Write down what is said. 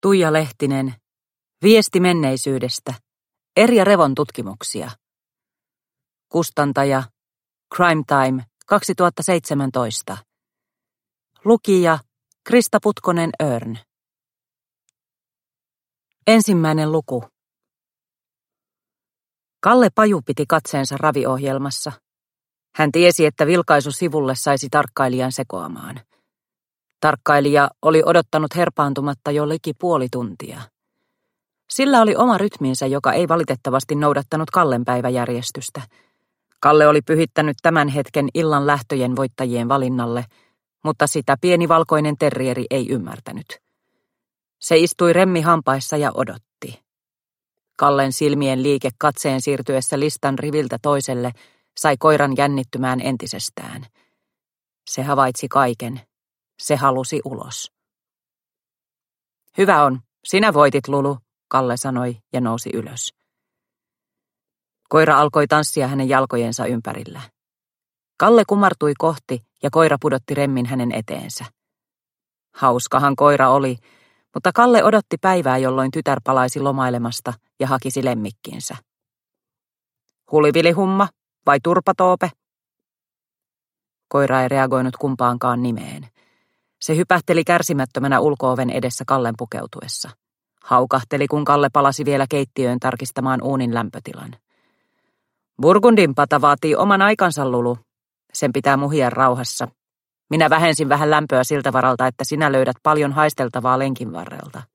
Tuija Lehtinen, Viesti menneisyydestä, Erja Revon tutkimuksia. Kustantaja, Crime Time, 2017. Lukija, Krista Putkonen-Örn. Ensimmäinen luku. Kalle Paju piti katseensa raviohjelmassa. Hän tiesi, että vilkaisu sivulle saisi tarkkailijan sekoamaan. Tarkkailija oli odottanut herpaantumatta jo liki puoli tuntia. Sillä oli oma rytminsä, joka ei valitettavasti noudattanut Kallen päiväjärjestystä. Kalle oli pyhittänyt tämän hetken illan lähtöjen voittajien valinnalle, mutta sitä pieni valkoinen terrieri ei ymmärtänyt. Se istui remmi hampaissa ja odotti. Kallen silmien liike katseen siirtyessä listan riviltä toiselle sai koiran jännittymään entisestään. Se havaitsi kaiken. Se halusi ulos. Hyvä on, sinä voitit, Lulu, Kalle sanoi ja nousi ylös. Koira alkoi tanssia hänen jalkojensa ympärillä. Kalle kumartui kohti ja koira pudotti remmin hänen eteensä. Hauskahan koira oli, mutta Kalle odotti päivää, jolloin tytär palaisi lomailemasta ja hakisi lemmikkinsä. Hulivilihumma vai turpatoope? Koira ei reagoinut kumpaankaan nimeen. Se hypähteli kärsimättömänä ulko-oven edessä Kallen pukeutuessa. Haukahteli, kun Kalle palasi vielä keittiöön tarkistamaan uunin lämpötilan. Burgundin pata vaatii oman aikansa, Lulu. Sen pitää muhia rauhassa. Minä vähensin vähän lämpöä siltä varalta, että sinä löydät paljon haisteltavaa lenkin varrelta.